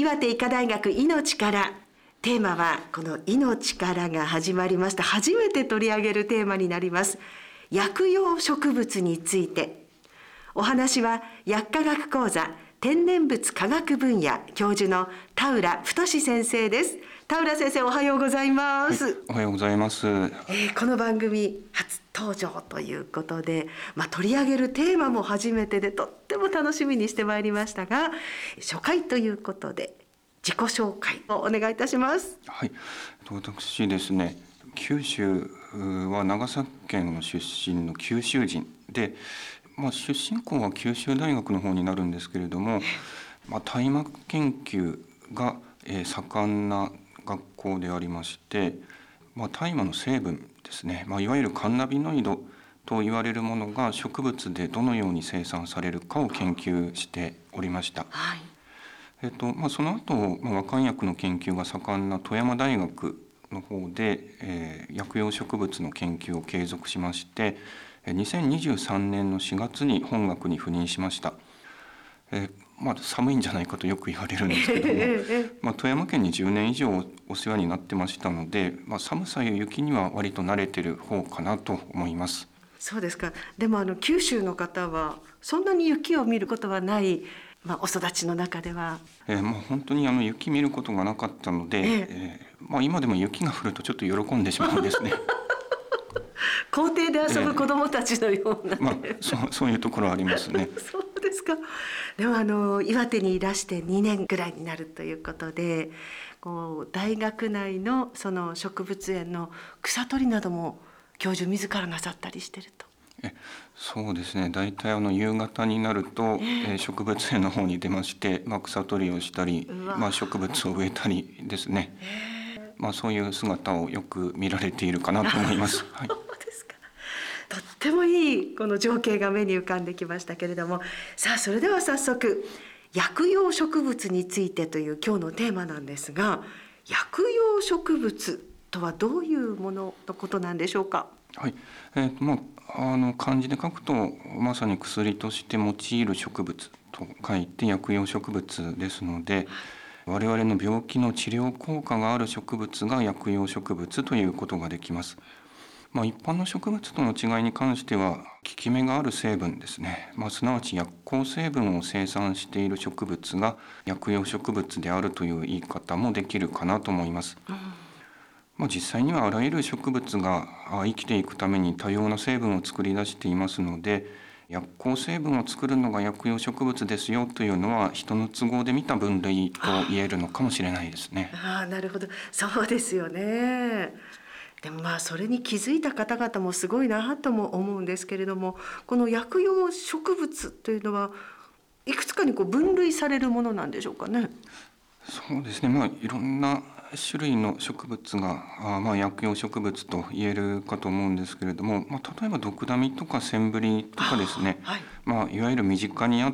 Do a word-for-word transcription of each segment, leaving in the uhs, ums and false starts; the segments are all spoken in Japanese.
岩手医科大学命から、テーマはこの命からが始まりました。初めて取り上げるテーマになります。薬用植物について。お話は薬科学講座天然物科学分野教授の田浦太先生です。田浦先生、おはようございます。 はい、おはようございます。えー、この番組初登場ということで、まあ、取り上げるテーマも初めてでとっても楽しみにしてまいりましたが、初回ということで自己紹介をお願いいたします。 はい、私ですね、九州は長崎県の出身の九州人で、まあ、出身校は九州大学の方になるんですけれども、まあ、大麻研究が、えー、盛んな学校でありまして、まあ、大麻の成分ですね、まあ、いわゆるカンナビノイドと言われるものが植物でどのように生産されるかを研究しておりました。 はい。 えっとまあ、その後、まあ、和漢薬の研究が盛んな富山大学の方で、えー、薬用植物の研究を継続しまして、にせんにじゅうさんねんのしがつに本学に赴任しました。えーまあ、寒いんじゃないかとよく言われるんですけども、まあ、富山県にじゅうねん以上お世話になってましたので、まあ、寒さや雪には割と慣れてる方かなと思います。 そうですか。でもあの九州の方はそんなに雪を見ることはない、まあ、お育ちの中では、 えーまあ、本当にあの雪見ることがなかったので、えーえーまあ、今でも雪が降るとちょっと喜んでしまうんですね。 校庭で遊ぶ子どもたちのような、ね、 えーまあ、そう、そういうところありますね。 そうですか。でもあの岩手にいらしてにねんぐらいになるということで、こう大学内のその植物園の草取りなども教授自らなさったりしてると。 えそうですね、大体あの夕方になると、えーえー、植物園の方に出まして、まあ、草取りをしたり、まあ、植物を植えたりですね、まあ、そういう姿をよく見られているかなと思います。はい、 そうですか。とってもいいこの情景が目に浮かんできましたけれども、さあそれでは早速薬用植物についてという今日のテーマなんですが、薬用植物とはどういうもののことなんでしょうか。 はい、えーまあ、あの漢字で書くとまさに薬として用いる植物と書いて薬用植物ですので、我々の病気の治療効果がある植物が薬用植物ということができます。まあ、一般の植物との違いに関しては効き目がある成分ですね、まあ、すなわち薬効成分を生産している植物が薬用植物であるという言い方もできるかなと思います。うん、まあ、実際にはあらゆる植物が生きていくために多様な成分を作り出していますので、薬効成分を作るのが薬用植物ですよというのは人の都合で見た分類と言えるのかもしれないですね。 ああ、なるほど。そうですよね。でもまあそれに気づいた方々もすごいなとも思うんですけれども、この薬用植物というのはいくつかにこう分類されるものなんでしょうかね。 そうですね、まあ、いろんな種類の植物があ、まあ、薬用植物と言えるかと思うんですけれども、まあ、例えばドクダミとかセンブリとかですね、はい、まあ、いわゆる身近にあって、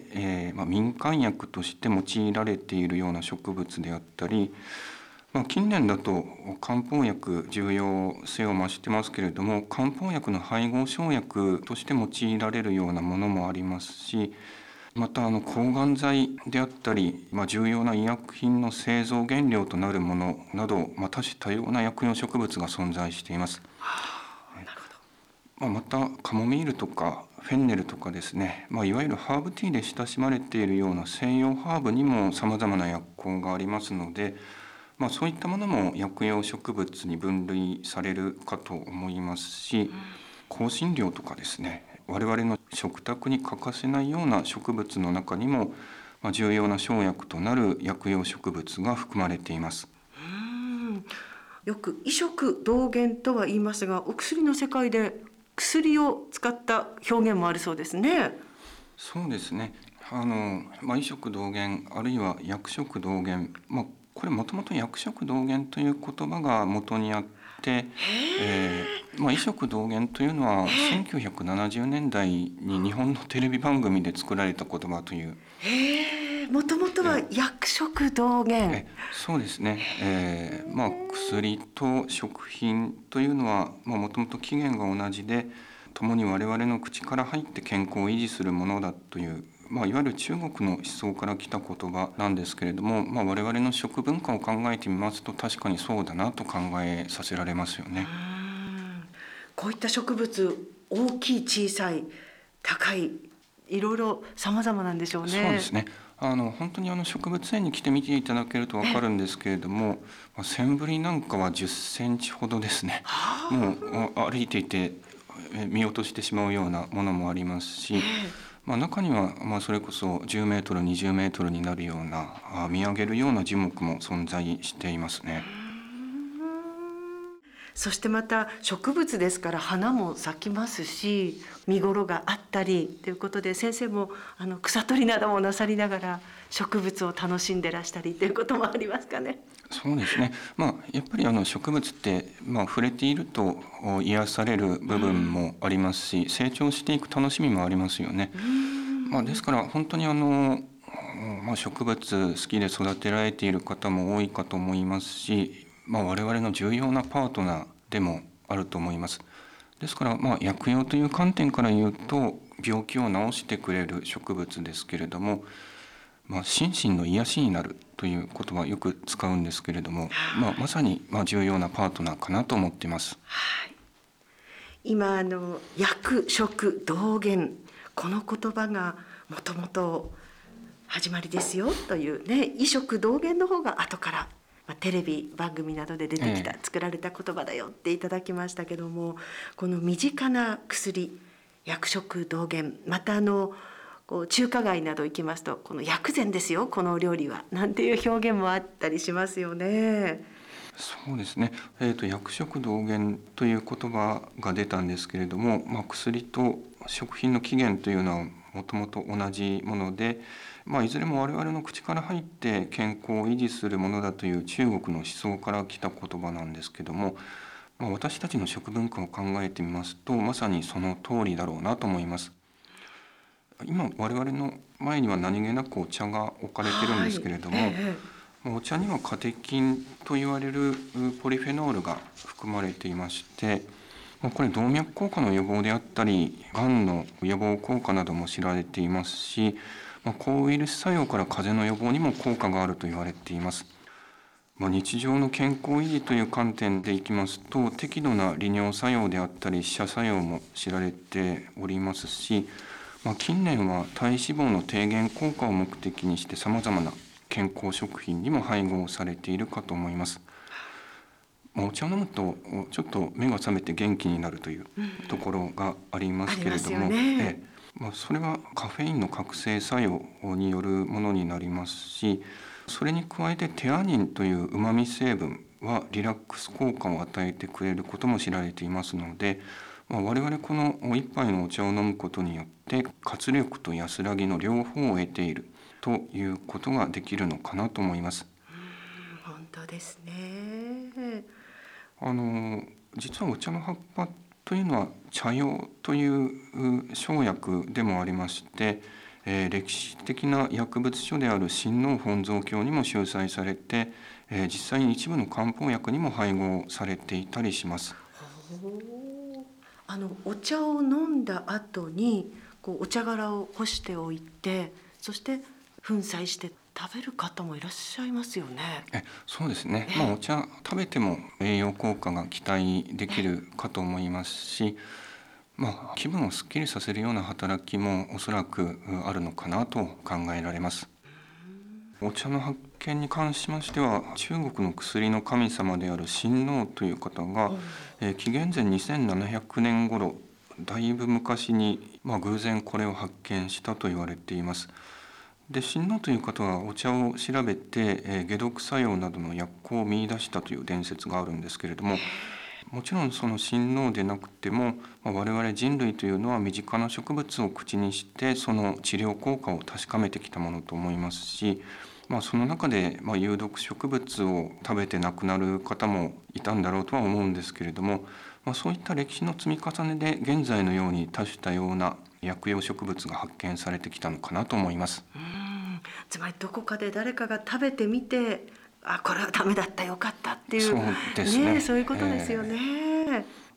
えーまあ、民間薬として用いられているような植物であったり、まあ、近年だと漢方薬重要性を増してますけれども、漢方薬の配合生薬として用いられるようなものもありますし、またあの抗がん剤であったり、まあ、重要な医薬品の製造原料となるものなど、まあ、多種多様な薬用植物が存在しています。 はあ、なるほど。 まあ、またカモミールとかフェンネルとかですね、まあ、いわゆるハーブティーで親しまれているような西洋ハーブにもさまざまな薬効がありますので、まあ、そういったものも薬用植物に分類されるかと思いますし、香辛料とかですね、我々の食卓に欠かせないような植物の中にも、まあ、重要な生薬となる薬用植物が含まれています。 うーん、よく医食同源とは言いますが、お薬の世界で薬を使った表現もあるそうですね。 そうですね、あの、まあ、医食同源あるいは薬食同源、まあ、これもともと薬食同源という言葉が元にあって、えーまあ、医食同源というのはせんきゅうひゃくななじゅうねんだいに日本のテレビ番組で作られた言葉という。 へえ、もともとは薬食同源。 えそうですね、えーまあ、薬と食品というのはもともと起源が同じで、共に我々の口から入って健康を維持するものだという、 まあ、いわゆる中国の思想から来た言葉なんですけれども、まあ、我々の食文化を考えてみますと確かにそうだなと考えさせられますよね。 うんこういった植物、大きい小さい高い、いろいろ様々なんでしょうね。 そうですね。あの本当にあの植物園に来て見ていただけると分かるんですけれども、まあ、センブリなんかはじゅっセンチほどですね。もうあ歩いていてえ見落としてしまうようなものもありますし、まあ、中にはまあそれこそじゅうメートルにじゅうメートルになるようなあ見上げるような樹木も存在していますね。 そしてまた植物ですから花も咲きますし、見頃があったりということで、先生もあの草取りなどもなさりながら植物を楽しんでらしたりということもありますかね。 そうですね。まあやっぱりあの植物ってまあ触れているとお癒される部分もありますし、成長していく楽しみもありますよね。まあですから本当にあのまあ植物好きで育てられている方も多いかと思いますし、まあ我々の重要なパートナーでもあると思います。ですからまあ薬用という観点から言うと病気を治してくれる植物ですけれども、まあ、心身の癒しになるという言葉をよく使うんですけれども、まあ、まさにまあ重要なパートナーかなと思っています。 はい、今あの薬食同源、この言葉がもともと始まりですよというね、医食同源の方が後から、まあ、テレビ番組などで出てきた、 ええ、 作られた言葉だよっていただきましたけども、この身近な薬、薬食同源、またあのこう中華街など行きますと、この薬膳ですよこのお料理は、なんていう表現もあったりしますよね。 そうですね、えーと、薬食同源という言葉が出たんですけれども、まあ、薬と食品の起源というのはもともと同じもので、まあ、いずれも我々の口から入って健康を維持するものだという中国の思想から来た言葉なんですけども、まあ、私たちの食文化を考えてみますとまさにその通りだろうなと思います。今我々の前には何気なくお茶が置かれてるんですけれども、 はい、ええ、 お茶にはカテキンといわれるポリフェノールが含まれていまして、これ動脈硬化の予防であったりがんの予防効果なども知られていますし、抗ウイルス作用から風邪の予防にも効果があると言われています。日常の健康維持という観点でいきますと、適度な利尿作用であったり死者作用も知られておりますし、まあ、近年は体脂肪の低減効果を目的にしてさまざまな健康食品にも配合されているかと思います。まあ、お茶を飲むとちょっと目が覚めて元気になるというところがありますけれども、 うんね、 ええまあ、それはカフェインの覚醒作用によるものになりますし、それに加えてテアニンといううまみ成分はリラックス効果を与えてくれることも知られていますので、まあ、我々この一杯のお茶を飲むことによって活力と安らぎの両方を得ているということができるのかなと思います。 うん、本当ですね。 あの実はお茶の葉っぱというのは茶葉という生薬でもありまして、えー、歴史的な薬物書である親王本草経にも収載されて、えー、実際に一部の漢方薬にも配合されていたりします。 あのお茶を飲んだ後にこうお茶殻を干しておいて、そして粉砕して食べる方もいらっしゃいますよね。 えそうですね、まあ、お茶食べても栄養効果が期待できるかと思いますし、まあ、気分をすっきりさせるような働きもおそらくあるのかなと考えられます。お茶の発見に関しましては、中国の薬の神様である親王という方が、えー、紀元前にせんななひゃくねん頃、だいぶ昔に、まあ、偶然これを発見したと言われています。で親王という方はお茶を調べて、えー、解毒作用などの薬効を見出したという伝説があるんですけれども、もちろんその親王でなくても、まあ、我々人類というのは身近な植物を口にしてその治療効果を確かめてきたものと思いますし、まあ、その中で、まあ、有毒植物を食べて亡くなる方もいたんだろうとは思うんですけれども、まあ、そういった歴史の積み重ねで現在のように多種多様な薬用植物が発見されてきたのかなと思います。 うん、つまりどこかで誰かが食べてみて、あこれはダメだったよかったっていう、 そうですね、 ね、そういうことですよね。 えー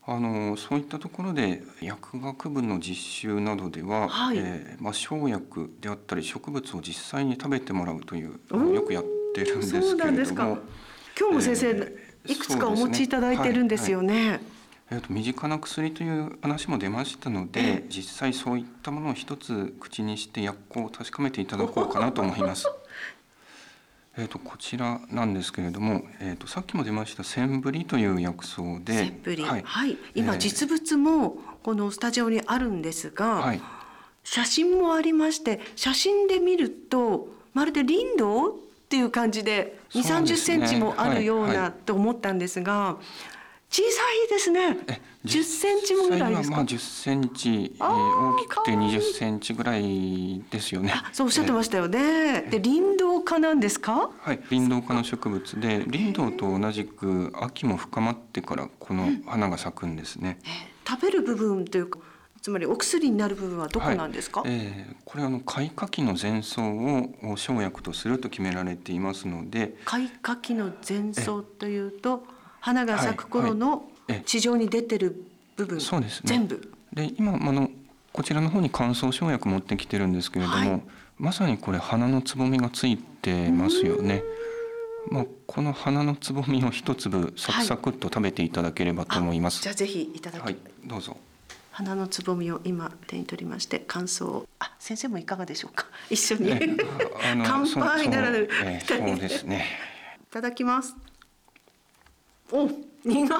あのそういったところで薬学部の実習などでは、 はい、 えーまあ、生薬であったり植物を実際に食べてもらうというおーよくやってるんですけそうなんれですか。 ども、 今日も先生、 えーいくつかお持ちいただいてるんですよね。 えー、と身近な薬という話も出ましたので、 ええ、 実際そういったものを一つ口にして薬効を確かめていただこうかなと思います。えー、とこちらなんですけれども、えー、とさっきも出ましたセンブリという薬草で、 センブリ、 はいはい、今、 えー実物もこのスタジオにあるんですが、 はい、 写真もありまして、写真で見るとまるで林道っていう感じでにじゅう、さんじゅっセンチもあるようはいはないと思ったんですが、小さいですね。 えじゅっセンチもぐらいですか。 実際はまあじゅっセンチ、えーあー大きくてかわいいにじゅっセンチぐらいですよね。 あ、そうおっしゃってましたよね。で、林道科なんですか。 はい、林道科の植物で、林道と同じく秋も深まってからこの花が咲くんですね。 食べる部分というか、つまりお薬になる部分はどこなんですか。 はい、えーこれはあの開花期の前草を生薬とすると決められていますので、 開花期の前草というと、花が咲く頃のええ地上に出てる部分、 そうですね。 全部。 で今あのこちらの方に乾燥生薬持ってきてるんですけれども、 はい、 まさにこれ花のつぼみがついてますよね。まあ、この花のつぼみを一粒サクサクっと食べていただければと思います。 じゃあぜひいただき、 はい、どうぞ。 花のつぼみを今手に取りまして感想を、あ、先生もいかがでしょうか。一緒にえあの乾杯ならぬそうそうえーそうですね。 いただきます。お、苦い。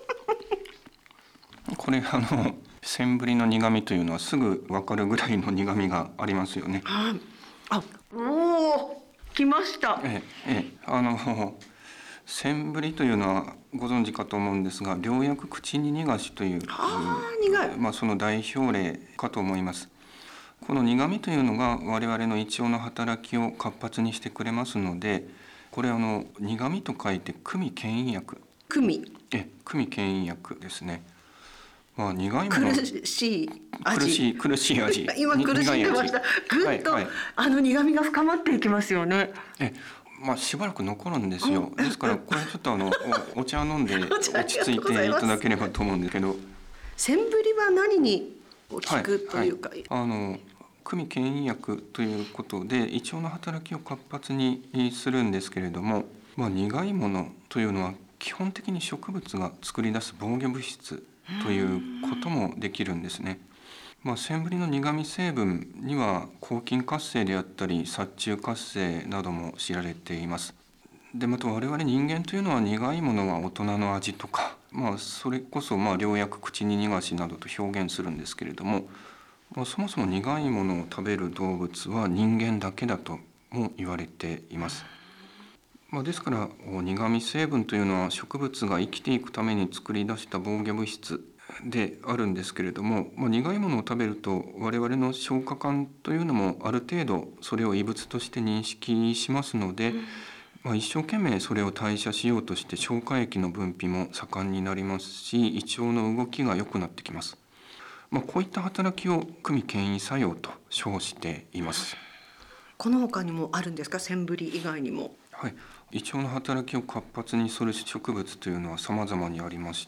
これあのセンブリの苦味というのはすぐ分かるぐらいの苦味がありますよね。 あ、あ、おお、来ました。 えええあのセンブリというのはご存知かと思うんですが、良薬口に逃がしというあー、苦い。 まあ、その代表例かと思います。この苦味というのが我々の胃腸の働きを活発にしてくれますので、これあの苦味と書いて苦味牽引薬、 クミ、 え苦味牽引薬ですね。まあ、苦いもの、 苦しい味。 苦しい苦しい味今苦しんでました。ぐっと、 はいはい、 あの苦味が深まっていきますよね。 えまあ、しばらく残るんですよ。ですからこれちょっとあのお、お茶を飲んで落ち着いていただければと思うんですけど、 センブリは何に効くというか、 はいはい、あの苦味牽引薬ということで胃腸の働きを活発にするんですけれども、まあ、苦いものというのは基本的に植物が作り出す防御物質ということもできるんですね。まあ、センブリの苦味成分には抗菌活性であったり殺虫活性なども知られています。でまた我々人間というのは苦いものは大人の味とか、まあ、それこそまあ良薬口に逃がしなどと表現するんですけれども、まあ、そもそも苦いものを食べる動物は人間だけだとも言われています。まあ、ですから苦味成分というのは植物が生きていくために作り出した防御物質であるんですけれども、まあ、苦いものを食べると我々の消化管というのもある程度それを異物として認識しますので、まあ、一生懸命それを代謝しようとして消化液の分泌も盛んになりますし、胃腸の動きが良くなってきます。まあ、こういった働きを苦味牽引作用と称しています。 この他にもあるんですか、センブリ以外にも。 はい、胃腸の働きを活発にする植物というのは様々にありまして、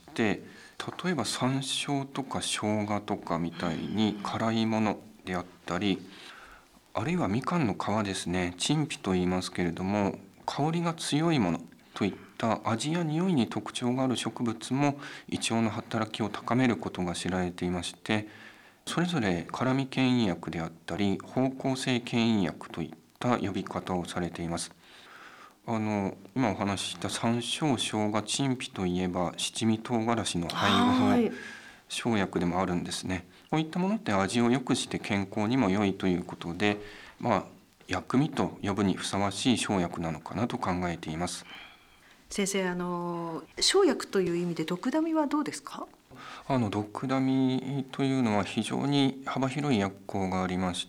例えば山椒とか生姜とかみたいに辛いものであったり、あるいはみかんの皮ですね、陳皮と言いますけれども、香りが強いものといった味や匂いに特徴がある植物も胃腸の働きを高めることが知られていまして、それぞれ辛味牽引薬であったり芳香性牽引薬といった呼び方をされています。あの今お話しした山椒生姜陳皮といえば七味唐辛子の配合生薬でもあるんですね。こういったものって味を良くして健康にも良いということで、まあ薬味と呼ぶにふさわしい生薬なのかなと考えています。 先生、あの生薬という意味で毒ダミはどうですか。 あの毒ダミというのは非常に幅広い薬効がありまして、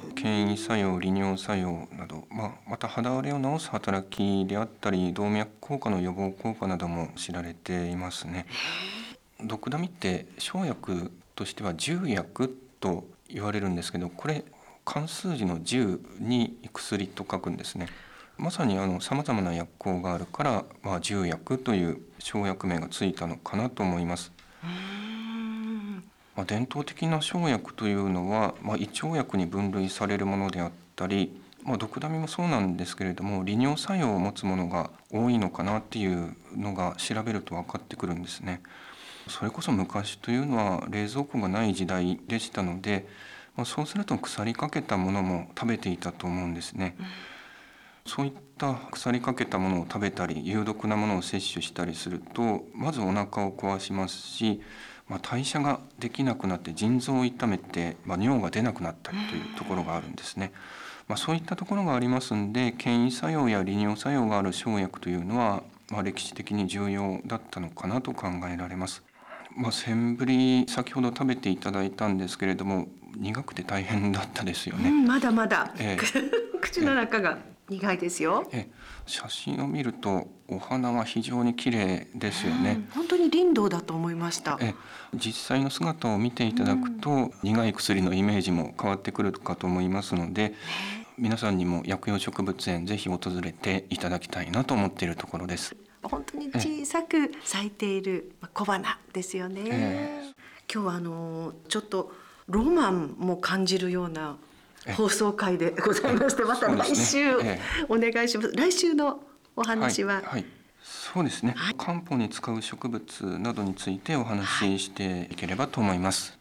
牽引作用、利尿作用など、まあ、また肌荒れを治す働きであったり動脈硬化の予防効果なども知られていますね。毒ダミって生薬としては十薬と言われるんですけど、これ漢数字の十に薬と書くんですね。まさにあの様々な薬効があるから、まあ、十薬という生薬名がついたのかなと思います。 うんまあ、伝統的な生薬というのは、まあ、胃腸薬に分類されるものであったり、まあ、ドクダミもそうなんですけれども、利尿作用を持つものが多いのかなっていうのが調べると分かってくるんですね。それこそ昔というのは冷蔵庫がない時代でしたので、まあ、そうすると腐りかけたものも食べていたと思うんですね。うん、そういった腐りかけたものを食べたり有毒なものを摂取したりすると、まずお腹を壊しますし、まあ、代謝ができなくなって腎臓を痛めて、まあ、尿が出なくなったりというところがあるんですね。まあ、そういったところがありますんで、牽引作用や利尿作用がある生薬というのは、まあ、歴史的に重要だったのかなと考えられます。まあ、センブリ先ほど食べていただいたんですけれども、苦くて大変だったですよね。 うん、まだまだ、 ええ口の中が苦いですよ。 ええ写真を見るとお花は非常に綺麗ですよね。 うん、本当に林道だと思いました。 え実際の姿を見ていただくと、うん、苦い薬のイメージも変わってくるかと思いますので、ね、皆さんにも薬用植物園ぜひ訪れていただきたいなと思っているところです。 本当に小さく咲いている小花ですよね。えー、今日はあのちょっとロマンも感じるような放送回でございまして、また来週お願いします。来週のお話は、はいはい、そうですね、はい、漢方に使う植物などについてお話ししていければと思います。